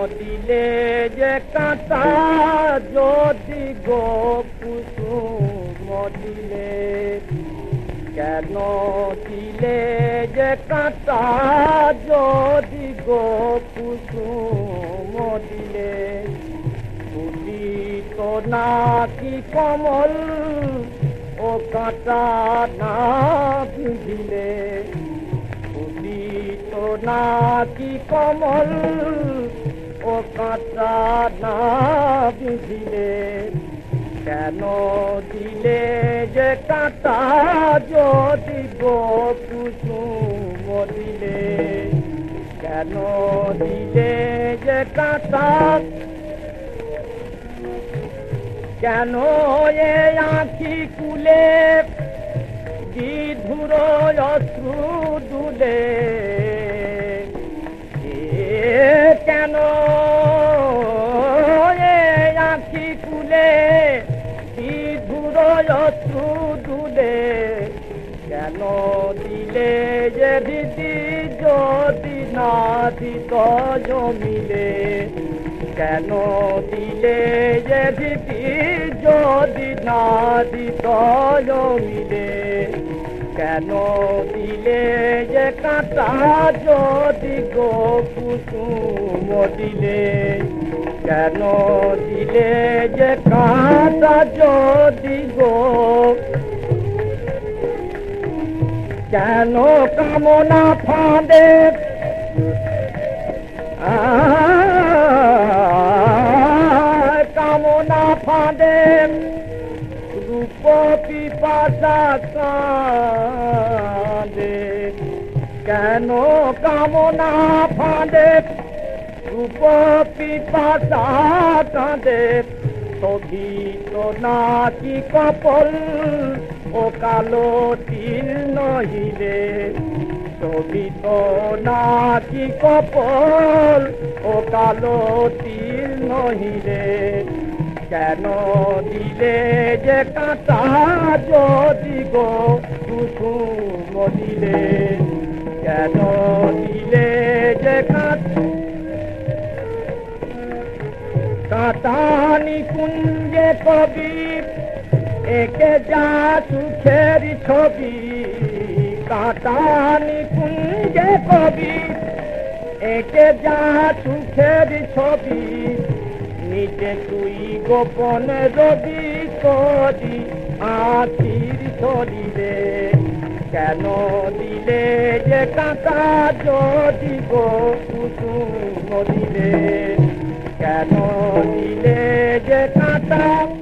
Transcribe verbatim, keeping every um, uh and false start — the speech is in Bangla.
দিলে যে কাঁটা যদি গো কুসুম দিলে কেন দিলে যে কাঁটা যদি গো কুসুম দিলে ফুলিত নাকি কমল ও কাঁটা না বিঁধিলে ফুলিত নাকি কমল ও কাঁটা না বিঁধিলে কেন দিলে যে কাঁটা যদি গো কুসুম দিলে কেন দিলে যে কাঁটা কেন এ আঁখি কুলে বিধুর অশ্রু দুলে কেন এ আঁখি কুলে বিধুর অশ্রু দুলে কেন দিলে যে দিদি যদি না দিত জমিলে কেন দিলে যে দিদি যদি না দিত জমিলে কেন দিলে যে কাঁটা যদি গো কুসুম দিলে কেন দিলে যে কাঁটা যদি গো কেন কামনা ফাঁদে কামনা ফাঁদে রূপ পিপাসা কাঁদে কেন কামনা ফাঁদে রূপ পিপাসা কাঁদে শোভিত নাকি কপল ও কালো তিল নহিলে শোভিত নাকি কপল ও কালো তিল নহিলে কেন দিলে যে কাঁটা যদি গো কুসুম দিলে কেন দিলে যে কাঁটা কাঁটা নিকুঞ্জে কবি একে যা সুখের ছবি কাঁটা নিকুঞ্জে কবি একে যা সুখের ছবি নিজে তুই গোপন রবি করি আখির শরীরে কেন দিলে যে কাঁটা যদি গো কুসুম দিলে কেন দিলে যে কাঁটা